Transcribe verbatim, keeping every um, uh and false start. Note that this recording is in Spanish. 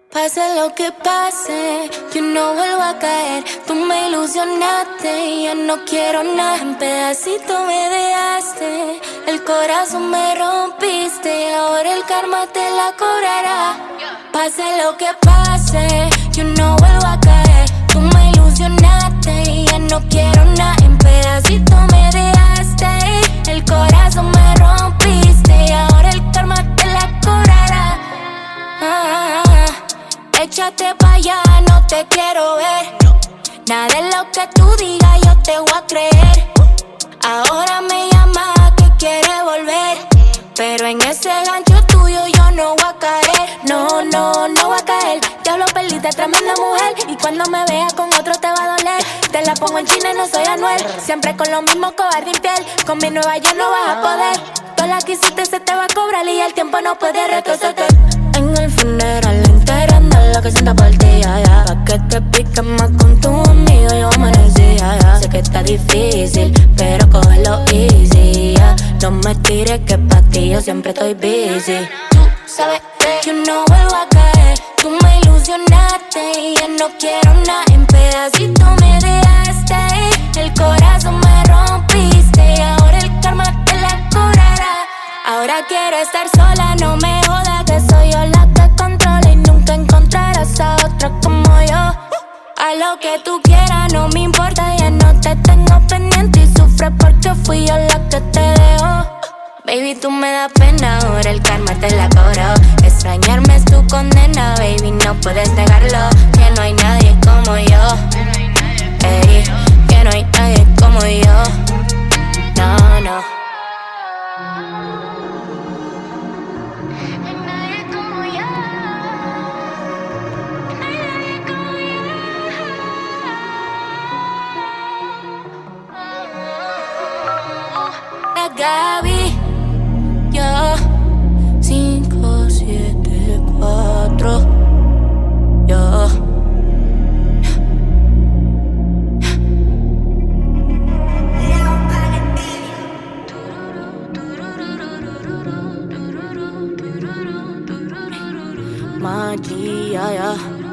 Pase lo que pase, yo no vuelvo a caer. Tú me ilusionaste y yo no quiero nada. En pedacito me dejaste, el corazón me rompiste. Ahora el karma te la cobrará. Pase lo que pase, yo no vuelvo a caer. Tú me ilusionaste y ya no quiero nada. En pedacito me dejaste, el corazón me rompiste. Ahora el karma te la cobrará. Ah, échate pa' allá, no te quiero ver. Nada de lo que tú digas yo te voy a creer. Ahora me llama que quiere volver, pero en ese gancho tuyo yo no voy a caer. No, no, no voy a caer. Ya lo perdiste, tremenda mujer. Y cuando me veas con otro te va a doler. Te la pongo en China y no soy Anuel. Siempre con lo mismo, cobarde infiel. Con mi nueva ya no vas a poder. Toda la que hiciste se te va a cobrar y el tiempo no puede retroceder. En el funeral enterando lo que siento por ti, ya, ya. Pa' que te piques más con tu amigo yo amanecí, ya, ya. Sé que está difícil, pero cógelo easy, ya. No me tires que pa' ti yo siempre estoy busy. Tú sabes que yo no vuelvo a caer. Tú me ilusionaste y ya no quiero nada. En pedacitos me dejaste, el corazón me rompiste. Y ahora el karma te la cobrará. Ahora quiero estar sola, no me jodas que soy yo la que controla y nunca encontrarás a otra como yo. A lo que tú quieras, no me importa, ya no te tengo pendiente y sufres porque fui yo la que te dejó. Baby, tú me das pena, ahora el karma te la cobró. Extrañarme es tu condena, baby, no puedes negarlo. Que no hay nadie como yo, ey, que no hay nadie como yo. No, no. Gaby, yo, cinco, siete, cuatro, yo. Magia, ya.